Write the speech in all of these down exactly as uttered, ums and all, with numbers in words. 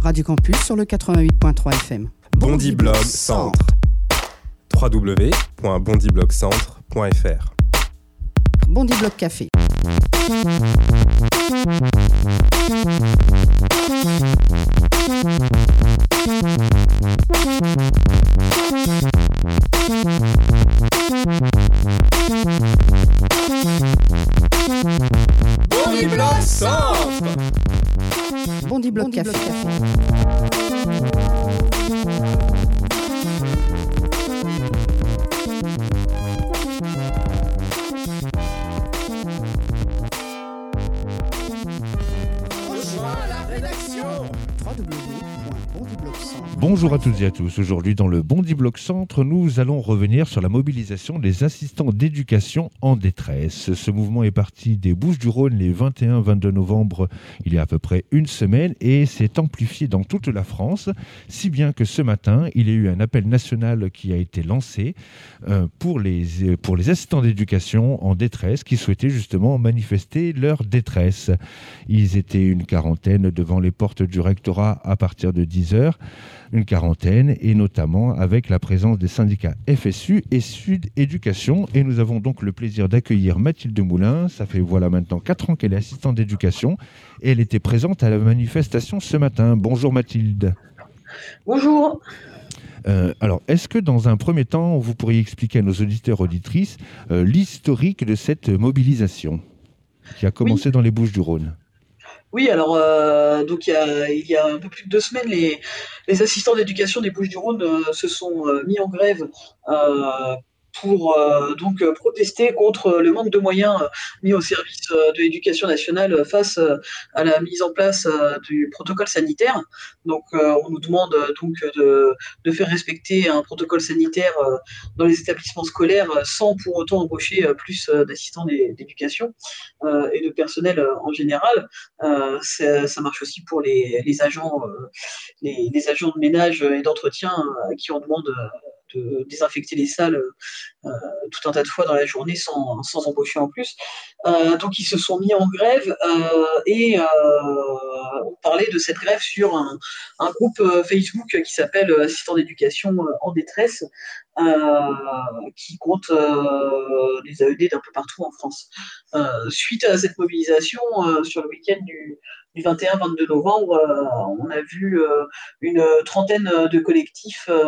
Radio Campus sur le quatre-vingt-huit virgule trois F M. Bondiblog Centre. w w w point bondiblogcentre point f r. Bondiblog Café. Bondiblog Centre. Bondiblog Café. Café. Bonjour à toutes et à tous. Aujourd'hui, dans le Bondiblog Centre, nous allons revenir sur la mobilisation des assistants d'éducation en détresse. Ce mouvement est parti des Bouches-du-Rhône les vingt et un vingt-deux novembre, il y a à peu près une semaine, et s'est amplifié dans toute la France, si bien que ce matin, il y a eu un appel national qui a été lancé euh, pour, les, pour les assistants d'éducation en détresse qui souhaitaient justement manifester leur détresse. Ils étaient une quarantaine devant les portes du rectorat à partir de dix heures. Une quarantaine, et notamment avec la présence des syndicats F S U et Sud Éducation. Et nous avons donc le plaisir d'accueillir Mathilde Moulin. Ça fait voilà maintenant quatre ans qu'elle est assistante d'éducation et elle était présente à la manifestation ce matin. Bonjour Mathilde. Bonjour. Euh, alors, est-ce que dans un premier temps, vous pourriez expliquer à nos auditeurs et auditrices euh, l'historique de cette mobilisation qui a commencé oui. dans les Bouches-du-Rhône? Oui, alors euh, donc il y, a, il y a un peu plus de deux semaines, les, les assistants d'éducation des Bouches-du-Rhône euh, se sont euh, mis en grève euh, pour euh, donc euh, protester contre le manque de moyens euh, mis au service euh, de l'éducation nationale face euh, à la mise en place euh, du protocole sanitaire. Donc euh, on nous demande euh, donc de, de faire respecter un protocole sanitaire euh, dans les établissements scolaires euh, sans pour autant embaucher euh, plus euh, d'assistants d'éducation euh, et de personnel euh, en général. Euh, ça marche aussi pour les, les agents euh, les, les agents de ménage et d'entretien euh, qui on demande euh, de désinfecter les salles euh, tout un tas de fois dans la journée sans, sans embaucher en plus. Euh, donc ils se sont mis en grève euh, et euh, on parlait de cette grève sur un, un groupe Facebook qui s'appelle Assistants d'éducation en détresse, euh, qui compte euh, les A E D d'un peu partout en France. Euh, suite à cette mobilisation, euh, sur le week-end du, du vingt et un vingt-deux novembre, euh, on a vu euh, une trentaine de collectifs euh,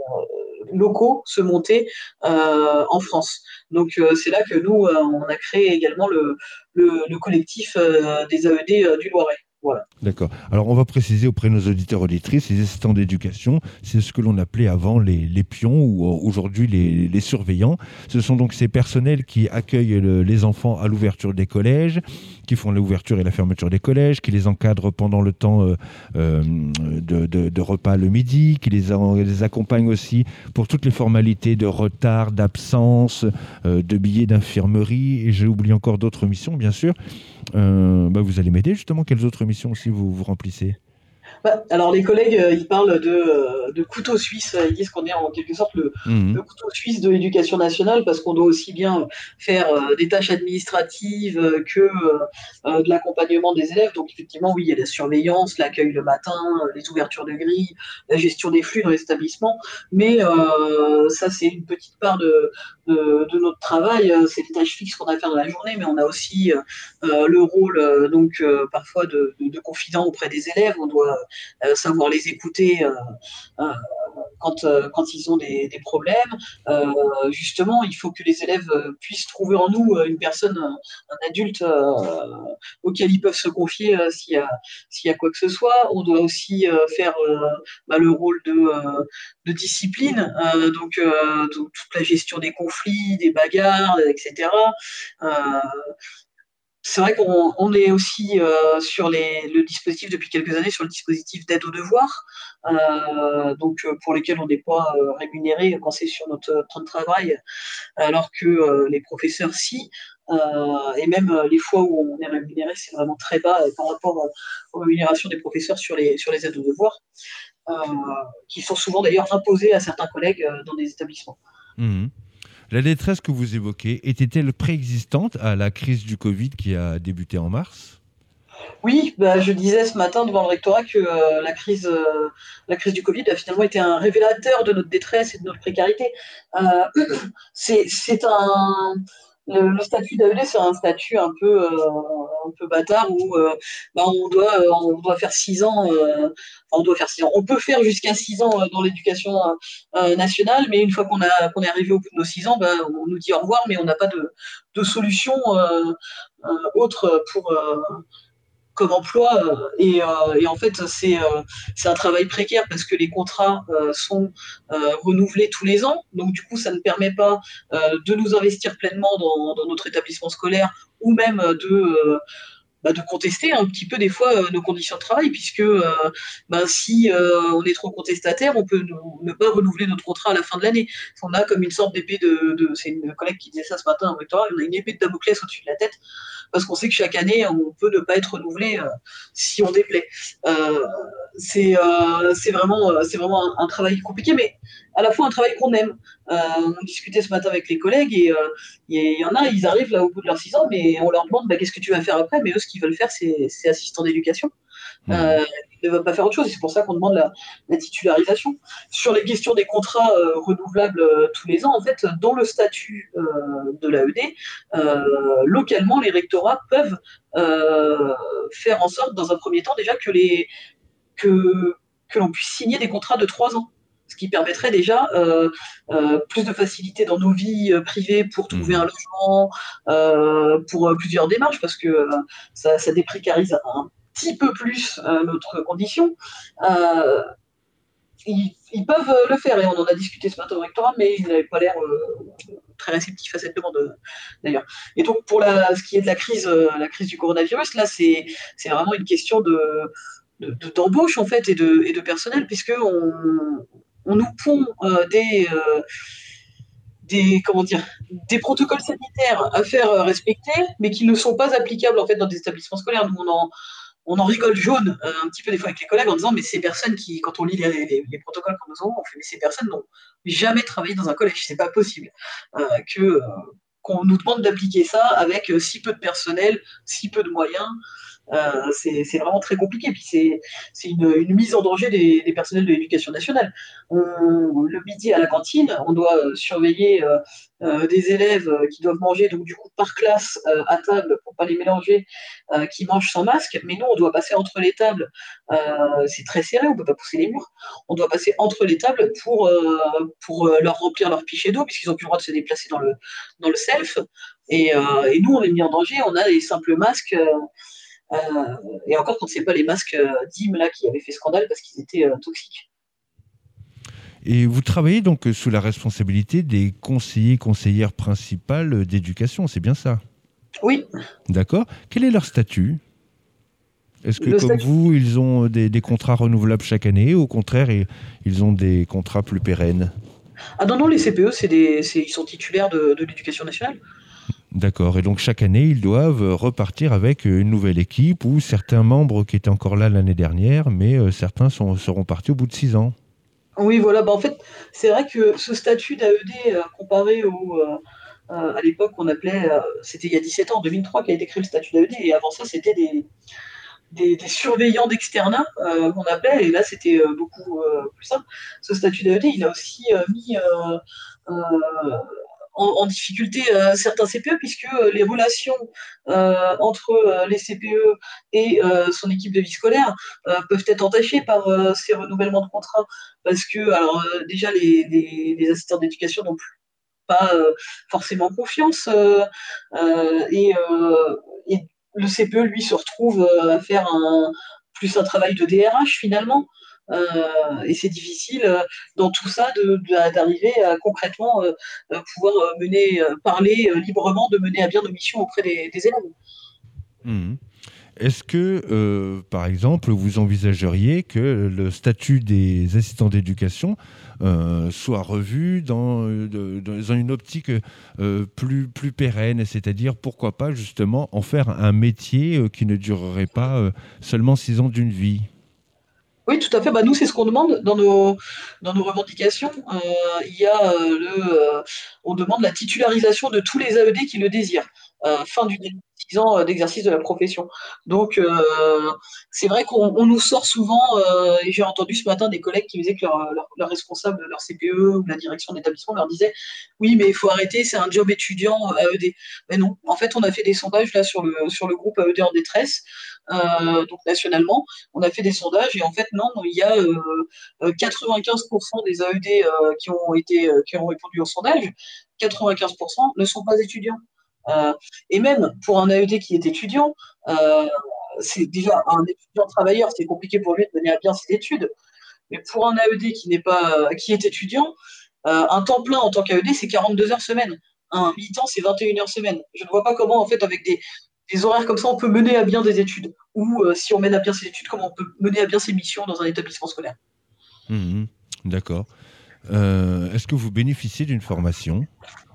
locaux se monter euh, en France. Donc euh, c'est là que nous, euh, on a créé également le, le, le collectif euh, des A E D euh, du Loiret. Voilà. D'accord. Alors, on va préciser auprès de nos auditeurs et auditrices, les assistants d'éducation, c'est ce que l'on appelait avant les, les pions ou aujourd'hui les, les surveillants. Ce sont donc ces personnels qui accueillent le, les enfants à l'ouverture des collèges, qui font l'ouverture et la fermeture des collèges, qui les encadrent pendant le temps euh, euh, de, de, de repas le midi, qui les, les accompagnent aussi pour toutes les formalités de retard, d'absence, euh, de billets d'infirmerie. Et j'ai oublié encore d'autres missions, bien sûr. Euh, bah vous allez m'aider justement, quelles autres missions aussi vous, vous remplissez? Bah, alors les collègues, euh, ils parlent de, euh, de couteau suisse, ils disent qu'on est en quelque sorte le, mmh. le couteau suisse de l'éducation nationale parce qu'on doit aussi bien faire euh, des tâches administratives euh, que euh, de l'accompagnement des élèves. Donc effectivement, oui, il y a la surveillance, l'accueil le matin, les ouvertures de grilles, la gestion des flux dans les établissements, mais euh, ça c'est une petite part de, de, de notre travail, c'est les tâches fixes qu'on a à faire dans la journée, mais on a aussi euh, le rôle euh, donc euh, parfois de, de, de confident auprès des élèves, on doit Euh, savoir les écouter euh, euh, quand, euh, quand ils ont des, des problèmes. Euh, justement, il faut que les élèves euh, puissent trouver en nous euh, une personne, un, un adulte euh, auquel ils peuvent se confier euh, s'il y a, s'il y a quoi que ce soit. On doit aussi euh, faire euh, bah, le rôle de, euh, de discipline, euh, donc, euh, donc toute la gestion des conflits, des bagarres, et cetera. Euh, C'est vrai qu'on on est aussi euh, sur les, le dispositif depuis quelques années, sur le dispositif d'aide aux devoirs, euh, donc euh, pour lesquels on n'est pas euh, rémunéré quand c'est sur notre temps de travail, alors que euh, les professeurs si, euh, et même euh, les fois où on est rémunéré, c'est vraiment très bas euh, par rapport euh, aux rémunérations des professeurs sur les, sur les aides aux devoirs, euh, qui sont souvent d'ailleurs imposées à certains collègues euh, dans des établissements. Mmh. La détresse que vous évoquez était-elle préexistante à la crise du Covid qui a débuté en mars ? Oui, bah, je disais ce matin devant le rectorat que euh, la crise, euh, la crise du Covid a finalement été un révélateur de notre détresse et de notre précarité. Euh, c'est, c'est un, le, le statut d'A E D, c'est un statut un peu, euh, un peu bâtard où euh, bah, on doit, euh, on doit faire six ans. Euh, enfin, on doit faire six ans. On peut faire jusqu'à six ans euh, dans l'éducation euh, euh, nationale, mais une fois qu'on a, qu'on est arrivé au bout de nos six ans, bah, on nous dit au revoir, mais on n'a pas de, de solution euh, euh, autre pour euh, comme emploi. Euh, et, euh, et en fait, c'est euh, c'est un travail précaire parce que les contrats euh, sont euh, renouvelés tous les ans. Donc, du coup, ça ne permet pas euh, de nous investir pleinement dans, dans notre établissement scolaire ou même de, euh, bah, de contester un petit peu des fois euh, nos conditions de travail, puisque euh, bah, si euh, on est trop contestataire, on peut ne, ne pas renouveler notre contrat à la fin de l'année. On a comme une sorte d'épée de, de c'est une collègue qui disait ça ce matin au rectorat, on a une épée de Damoclès au-dessus de la tête, parce qu'on sait que chaque année, on peut ne pas être renouvelé euh, si on déplaît. Euh, c'est euh, c'est vraiment, euh, c'est vraiment un, un, travail compliqué, mais à la fois un travail qu'on aime. Euh, on discutait ce matin avec les collègues et il euh, y en a, ils arrivent là au bout de leurs six ans, mais on leur demande bah, qu'est-ce que tu vas faire après, mais eux, ce qu'ils veulent faire, c'est, c'est assistant d'éducation. Mmh. Euh, ils ne veulent pas faire autre chose, et c'est pour ça qu'on demande la, la titularisation. Sur les questions des contrats euh, renouvelables euh, tous les ans, en fait, dans le statut euh, de l'A E D, euh, localement, les rectorats peuvent euh, faire en sorte, dans un premier temps, déjà que, les, que, que l'on puisse signer des contrats de trois ans. Ce qui permettrait déjà euh, euh, plus de facilité dans nos vies euh, privées pour trouver mmh. un logement, euh, pour euh, plusieurs démarches, parce que euh, ça, ça déprécarise un petit peu plus euh, notre condition. Euh, ils, ils peuvent le faire, et on en a discuté ce matin au rectorat, mais ils n'avaient pas l'air euh, très réceptifs à cette demande, d'ailleurs. Et donc, pour la, ce qui est de la crise, euh, la crise du coronavirus, là, c'est, c'est vraiment une question de, de, de, d'embauche, en fait, et de, et de personnel, puisqu'on on nous pond euh, des, euh, des, comment dire, des protocoles sanitaires à faire euh, respecter, mais qui ne sont pas applicables en fait dans des établissements scolaires. Nous, on en, on en rigole jaune euh, un petit peu des fois avec les collègues en disant mais ces personnes qui, quand on lit les, les, les protocoles que nous avons, on fait mais ces personnes n'ont jamais travaillé dans un collège, c'est pas possible euh, que euh, qu'on nous demande d'appliquer ça avec euh, si peu de personnel, si peu de moyens. Euh, c'est, c'est vraiment très compliqué. Puis c'est, c'est une, une mise en danger des, des personnels de l'éducation nationale. On, le midi à la cantine, on doit surveiller euh, euh, des élèves qui doivent manger donc du coup par classe euh, à table pour pas les mélanger, euh, qui mangent sans masque. Mais nous, on doit passer entre les tables. Euh, c'est très serré, on peut pas pousser les murs. On doit passer entre les tables pour euh, pour leur remplir leur pichet d'eau puisqu'ils ont plus le droit de se déplacer dans le dans le self. Et, euh, et nous, on est mis en danger. On a les simples masques. Euh, Euh, et encore quand c'est pas les masques euh, D I M là qui avaient fait scandale parce qu'ils étaient euh, toxiques. Et vous travaillez donc sous la responsabilité des conseillers, conseillères principales d'éducation, c'est bien ça? Oui. D'accord. Quel est leur statut? Est-ce que, Le comme statut... vous, ils ont des, des contrats renouvelables chaque année ou au contraire, ils ont des contrats plus pérennes? Ah non, non, les C P E, c'est des, c'est, ils sont titulaires de, de l'éducation nationale. D'accord. Et donc, chaque année, ils doivent repartir avec une nouvelle équipe ou certains membres qui étaient encore là l'année dernière, mais euh, certains sont, seront partis au bout de six ans. Oui, voilà. Bah, en fait, c'est vrai que ce statut d'A E D, euh, comparé au, euh, euh, à l'époque qu'on appelait, euh, c'était il y a dix-sept ans, en deux mille trois, qu'a été créé le statut d'A E D, et avant ça, c'était des, des, des surveillants d'externat euh, qu'on appelait, et là, c'était euh, beaucoup euh, plus simple. Ce statut d'A E D, il a aussi euh, mis... Euh, euh, En, en difficulté euh, certains C P E, puisque euh, les relations euh, entre euh, les C P E et euh, son équipe de vie scolaire euh, peuvent être entachées par euh, ces renouvellements de contrats. Parce que, alors, euh, déjà, les, les, les assistants d'éducation n'ont plus pas euh, forcément confiance. Euh, euh, et, euh, et le C P E, lui, se retrouve euh, à faire un, plus un travail de D R H, finalement. Euh, et c'est difficile euh, dans tout ça de, de, d'arriver à concrètement euh, pouvoir mener, euh, parler euh, librement, de mener à bien nos missions auprès des, des élèves. Mmh. Est-ce que, euh, par exemple, vous envisageriez que le statut des assistants d'éducation euh, soit revu dans, de, dans une optique euh, plus, plus pérenne, c'est-à-dire pourquoi pas justement en faire un métier euh, qui ne durerait pas euh, seulement six ans d'une vie? Oui, tout à fait. Bah, nous, c'est ce qu'on demande dans nos, dans nos revendications. Euh, il y a euh, le, euh, on demande la titularisation de tous les A E D qui le désirent. Euh, fin du délai de ans euh, d'exercice de la profession. Donc, euh, c'est vrai qu'on on nous sort souvent, euh, et j'ai entendu ce matin des collègues qui me disaient que leur, leur, leur responsable de leur C P E ou de la direction d'établissement leur disait « Oui, mais il faut arrêter, c'est un job étudiant A E D ». Mais non, en fait, on a fait des sondages là sur le, sur le groupe A E D en détresse, euh, donc nationalement, on a fait des sondages et en fait, non, il y a euh, quatre-vingt-quinze pour cent des A E D euh, qui, ont été, euh, qui ont répondu au sondage, quatre-vingt-quinze pour cent ne sont pas étudiants. Euh, et même pour un A E D qui est étudiant, euh, c'est déjà un étudiant travailleur, c'est compliqué pour lui de mener à bien ses études. Mais pour un A E D qui n'est pas, qui est étudiant, euh, un temps plein en tant qu'A E D, c'est quarante-deux heures semaine. Un mi-temps, c'est vingt et une heures semaine. Je ne vois pas comment, en fait, avec des, des horaires comme ça, on peut mener à bien des études. Ou euh, si on mène à bien ses études, comment on peut mener à bien ses missions dans un établissement scolaire. Mmh, d'accord. Euh, est-ce que vous bénéficiez d'une formation ?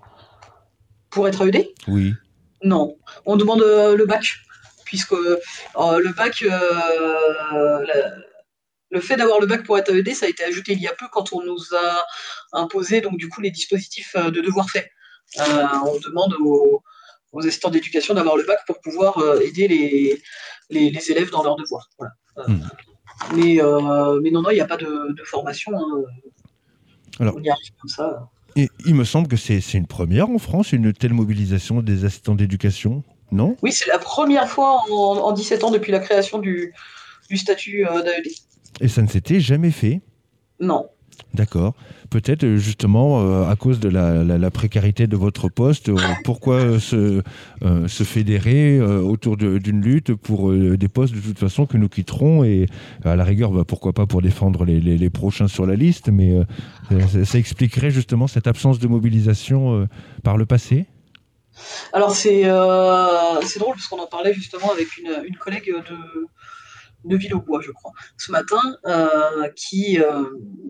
Pour être A E D ? Oui. Non. On demande euh, le bac. Puisque euh, le bac, euh, la, le fait d'avoir le bac pour être A E D, ça a été ajouté il y a peu quand on nous a imposé donc, du coup, les dispositifs de devoirs faits. Euh, on demande aux, aux assistants d'éducation d'avoir le bac pour pouvoir euh, aider les, les, les élèves dans leurs devoirs. Voilà. Euh, mmh. mais, euh, mais non, non, il n'y a pas de, de formation. Hein. Alors, on y arrive comme ça. Et il me semble que c'est, c'est une première en France, une telle mobilisation des assistants d'éducation, non ? Oui, c'est la première fois en, en dix-sept ans depuis la création du, du statut euh, d'A E D. Et ça ne s'était jamais fait ? Non. D'accord. Peut-être justement euh, à cause de la, la, la précarité de votre poste, euh, pourquoi se, euh, se fédérer euh, autour de, d'une lutte pour euh, des postes de toute façon que nous quitterons et à la rigueur, bah, pourquoi pas pour défendre les, les, les prochains sur la liste, mais euh, ça, ça expliquerait justement cette absence de mobilisation euh, par le passé ? Alors c'est, euh, c'est drôle parce qu'on en parlait justement avec une, une collègue de, de Villaubois, je crois, ce matin, euh, qui... Euh,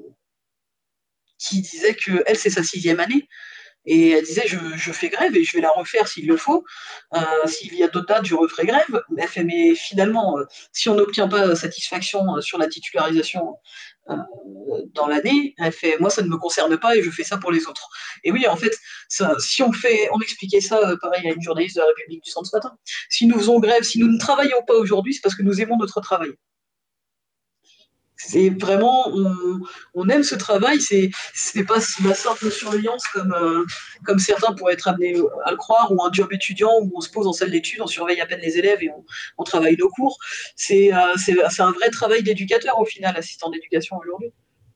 qui disait que elle c'est sa sixième année et elle disait je, je fais grève et je vais la refaire s'il le faut, euh, s'il y a d'autres dates je referai grève. Elle fait mais finalement euh, si on n'obtient pas satisfaction euh, sur la titularisation euh, dans l'année, elle fait moi ça ne me concerne pas et je fais ça pour les autres. Et oui en fait ça, si on fait on expliquait ça euh, pareil à une journaliste de la République du Centre ce matin, si nous faisons grève, si nous ne travaillons pas aujourd'hui, c'est parce que nous aimons notre travail. C'est vraiment, on, on aime ce travail, c'est, c'est pas la simple surveillance comme, euh, comme certains pourraient être amenés à le croire, ou un job étudiant où on se pose en salle d'études, on surveille à peine les élèves et on, on travaille nos cours. C'est, euh, c'est, c'est un vrai travail d'éducateur au final, assistant d'éducation aujourd'hui.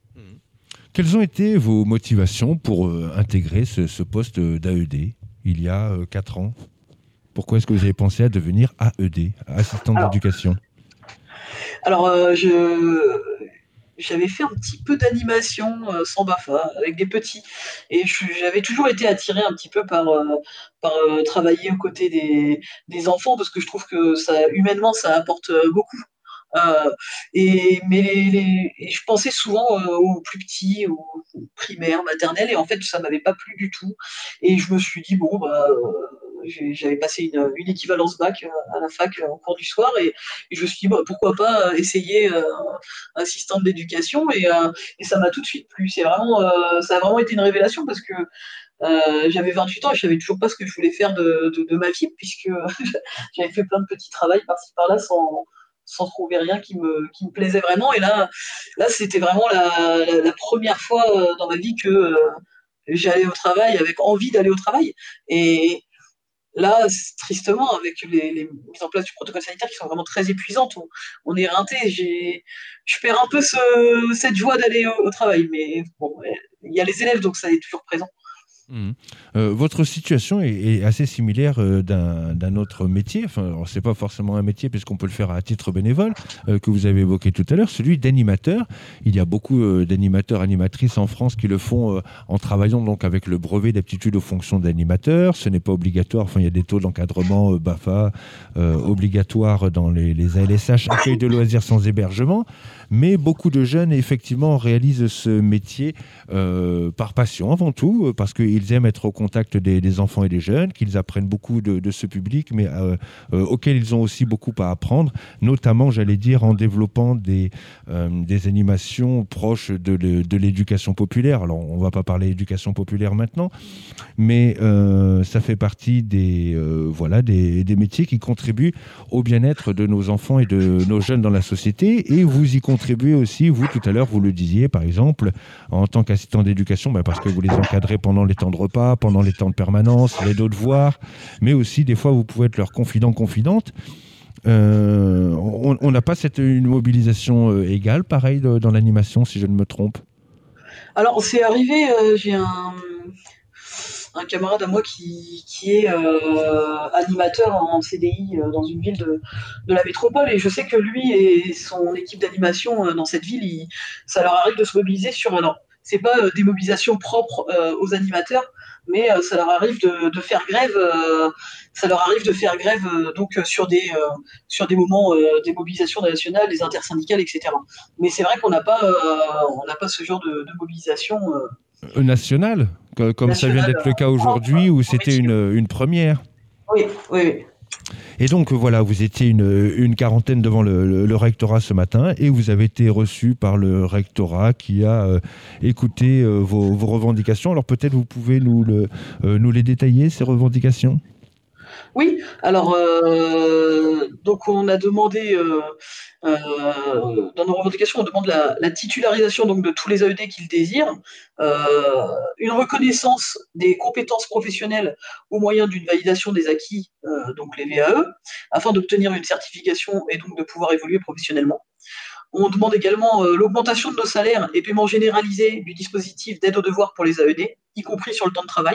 Quelles ont été vos motivations pour euh, intégrer ce, ce poste d'A E D il y a euh, quatre ans ? Pourquoi est-ce que vous avez pensé à devenir A E D, assistant Alors, d'éducation ? Alors, euh, je, j'avais fait un petit peu d'animation euh, sans B A F A, avec des petits. Et je, j'avais toujours été attirée un petit peu par, euh, par euh, travailler aux côtés des, des enfants, parce que je trouve que ça, humainement, ça apporte beaucoup. Euh, et, mais les, les, et je pensais souvent euh, aux plus petits, aux, aux primaires, maternelles, et en fait, ça ne m'avait pas plu du tout. Et je me suis dit, bon, bah... Euh, j'avais passé une, une équivalence bac à la fac en cours du soir et, et je me suis dit bah, pourquoi pas essayer euh, assistante d'éducation et, euh, et ça m'a tout de suite plu. C'est vraiment, euh, ça a vraiment été une révélation parce que euh, j'avais vingt-huit ans et je savais toujours pas ce que je voulais faire de, de, de ma vie puisque j'avais fait plein de petits travails par-ci par-là sans, sans trouver rien qui me, qui me plaisait vraiment. Et là, là c'était vraiment la, la, la première fois dans ma vie que euh, j'allais au travail avec envie d'aller au travail. Et là, tristement, avec les, les mises en place du protocole sanitaire qui sont vraiment très épuisantes, on, on est éreinté. J'ai, je perds un peu ce, cette joie d'aller au, au travail. Mais bon, il y a les élèves, donc ça est toujours présent. Mmh. Euh, votre situation est, est assez similaire euh, d'un, d'un autre métier. Enfin, ce n'est pas forcément un métier puisqu'on peut le faire à titre bénévole, euh, que vous avez évoqué tout à l'heure, celui d'animateur. Il y a beaucoup euh, d'animateurs, animatrices en France qui le font euh, en travaillant donc avec le brevet d'aptitude aux fonctions d'animateur. Ce n'est pas obligatoire. Enfin, il y a des taux d'encadrement euh, B A F A euh, obligatoires dans les, les A L S H, accueil de loisirs sans hébergement. Mais beaucoup de jeunes, effectivement, réalisent ce métier euh, par passion avant tout, parce qu'il qu'ils aiment être au contact des, des enfants et des jeunes, qu'ils apprennent beaucoup de, de ce public, mais euh, euh, auquel ils ont aussi beaucoup à apprendre, notamment, j'allais dire, en développant des, euh, des animations proches de, le, de l'éducation populaire. Alors, on ne va pas parler d'éducation populaire maintenant, mais euh, ça fait partie des, euh, voilà, des, des métiers qui contribuent au bien-être de nos enfants et de nos jeunes dans la société. Et vous y contribuez aussi, vous, tout à l'heure, vous le disiez, par exemple, en tant qu'assistant d'éducation, ben parce que vous les encadrez pendant les temps de repas, pendant les temps de permanence, les devoirs, mais aussi, des fois, vous pouvez être leur confident, confidente. Euh, on n'a pas cette, une mobilisation euh, égale, pareil, de, dans l'animation, si je ne me trompe. Alors, c'est arrivé, euh, j'ai un... un camarade à moi qui, qui est euh, animateur en C D I euh, dans une ville de, de la métropole, et je sais que lui et son équipe d'animation euh, dans cette ville, il, ça leur arrive de se mobiliser sur... Alors, c'est pas euh, des mobilisations propres euh, aux animateurs, mais euh, ça leur arrive de, de faire grève, euh, ça leur arrive de faire grève euh, donc sur des euh, sur des moments euh, des mobilisations nationales, des intersyndicales, et cetera. Mais c'est vrai qu'on n'a pas euh, on n'a pas ce genre de, de mobilisation euh, nationale, comme national, ça vient d'être le cas aujourd'hui, où c'était une, une première. Oui, oui, oui. Et donc voilà, vous étiez une, une quarantaine devant le, le, le rectorat ce matin, et vous avez été reçu par le rectorat qui a euh, écouté euh, vos, vos revendications. Alors peut-être vous pouvez nous, le, euh, nous les détailler, ces revendications ? Oui, alors euh, donc on a demandé euh, euh, dans nos revendications, on demande la, la titularisation donc de tous les A E D qu'ils désirent, euh, une reconnaissance des compétences professionnelles au moyen d'une validation des acquis, euh, donc les V A E, afin d'obtenir une certification et donc de pouvoir évoluer professionnellement. On demande également euh, l'augmentation de nos salaires et paiement généralisé du dispositif d'aide aux devoirs pour les A E D, y compris sur le temps de travail.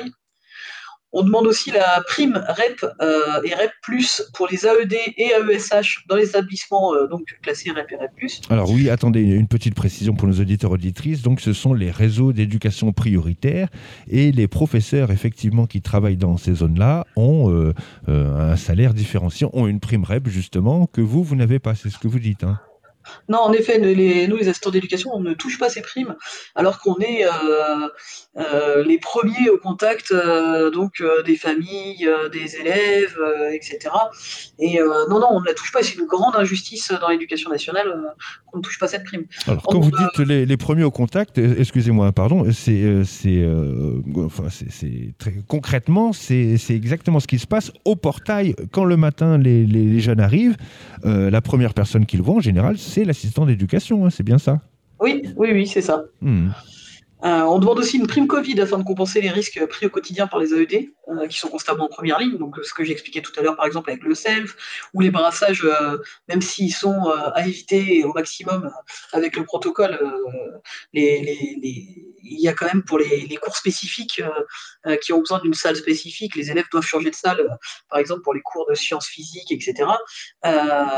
On demande aussi la prime R E P euh, et R E P plus pour les A E D et A E S H dans les établissements euh, donc classés R E P et R E P plus. Alors oui, attendez, une petite précision pour nos auditeurs et auditrices. Donc ce sont les réseaux d'éducation prioritaire, et les professeurs effectivement qui travaillent dans ces zones-là ont euh, euh, un salaire différencié, ont une prime R E P justement que vous, vous n'avez pas. C'est ce que vous dites, hein. Non, en effet, nous les, nous, les assistants d'éducation, on ne touche pas ces primes, alors qu'on est euh, euh, les premiers au contact euh, donc euh, des familles, euh, des élèves, euh, et cetera. Et euh, non, non, on ne la touche pas. C'est une grande injustice dans l'éducation nationale euh, qu'on ne touche pas cette prime. Alors, quand on, vous dites euh, les, les premiers au contact, excusez-moi, pardon, c'est, c'est, euh, enfin, c'est, c'est très concrètement, c'est, c'est exactement ce qui se passe au portail quand le matin les, les, les jeunes arrivent. Euh, la première personne qu'ils voient en général, c'est l'assistant d'éducation, hein, c'est bien ça ? Oui, oui, oui, c'est ça. Mmh. Euh, on demande aussi une prime Covid afin de compenser les risques pris au quotidien par les A E D, euh, qui sont constamment en première ligne. Donc, ce que j'expliquais tout à l'heure, par exemple, avec le self, ou les brassages, euh, même s'ils sont euh, à éviter au maximum avec le protocole, euh, les, les, les... il y a quand même pour les, les cours spécifiques euh, euh, qui ont besoin d'une salle spécifique, les élèves doivent changer de salle, euh, par exemple pour les cours de sciences physiques, et cetera. Euh,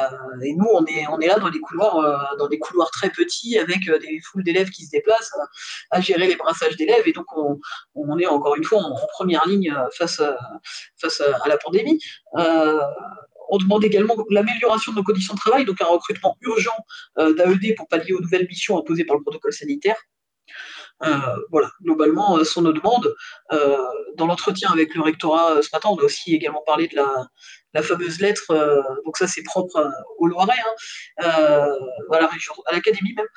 et nous, on est, on est là dans des couloirs, euh, dans des couloirs très petits, avec euh, des foules d'élèves qui se déplacent, euh, à gérer les brassages d'élèves, et donc on, on est encore une fois en, en première ligne face à, face à, à la pandémie. Euh, on demande également l'amélioration de nos conditions de travail, donc un recrutement urgent euh, d'A E D pour pallier aux nouvelles missions imposées par le protocole sanitaire. Euh, voilà, globalement, euh, sont nos demandes. Euh, dans l'entretien avec le rectorat euh, ce matin, on a aussi également parlé de la, la fameuse lettre, euh, donc ça c'est propre euh, au Loiret, hein, euh, à la région, à l'académie même.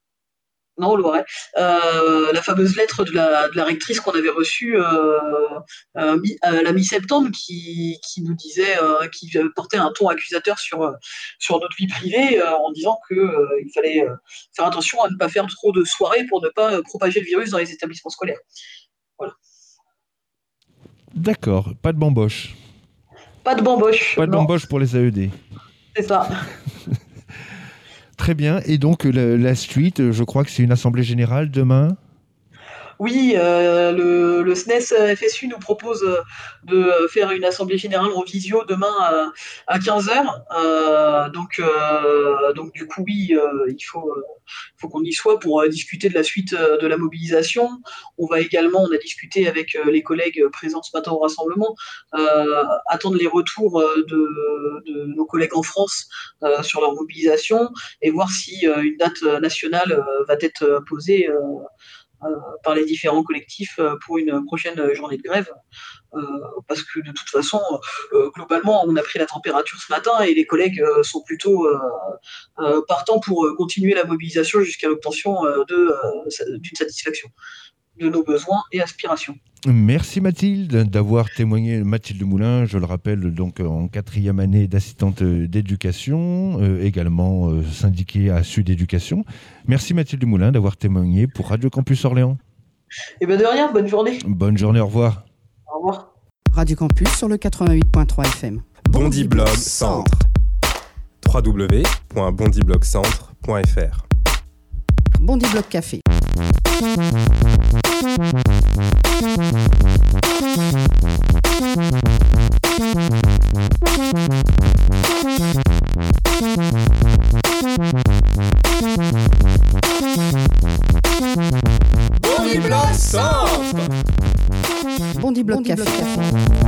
Non, au Loiret. Euh, la fameuse lettre de la, de la rectrice qu'on avait reçue euh, euh, mi, à la mi-septembre, qui, qui nous disait, euh, qui portait un ton accusateur sur, sur notre vie privée, euh, en disant qu'il euh, fallait euh, faire attention à ne pas faire trop de soirées pour ne pas euh, propager le virus dans les établissements scolaires. Voilà. D'accord, pas de bamboche. Pas de bamboche. Pas de bamboche pour les A E D. C'est ça. Très bien. Et donc, la, la suite, je crois que c'est une assemblée générale demain ? Oui, euh, le, le S N E S F S U nous propose de faire une assemblée générale en visio demain à, à quinze heures. Euh, donc, euh, donc, du coup, oui, euh, il faut, euh, faut qu'on y soit pour euh, discuter de la suite euh, de la mobilisation. On va également, on a discuté avec euh, les collègues présents ce matin au rassemblement, euh, attendre les retours euh, de, de nos collègues en France euh, sur leur mobilisation et voir si euh, une date nationale euh, va être posée euh, euh, par les différents collectifs euh, pour une prochaine journée de grève. Euh, parce que de toute façon, euh, globalement, on a pris la température ce matin et les collègues euh, sont plutôt euh, euh, partants pour euh, continuer la mobilisation jusqu'à l'obtention euh, de, euh, d'une satisfaction de nos besoins et aspirations. Merci Mathilde d'avoir témoigné. Mathilde Moulin, je le rappelle, donc en quatrième année d'assistante d'éducation, euh, également euh, syndiquée à Sud Éducation. Merci Mathilde Moulin d'avoir témoigné pour Radio Campus Orléans. Et bien de rien, bonne journée. Bonne journée, au revoir. Au revoir. Radio Campus sur le quatre-vingt-huit point trois F M. Bondiblog Centre. w w w point bondiblog centre point f r. Bondiblog Café. Bondiblog Centre. Bondiblog Café.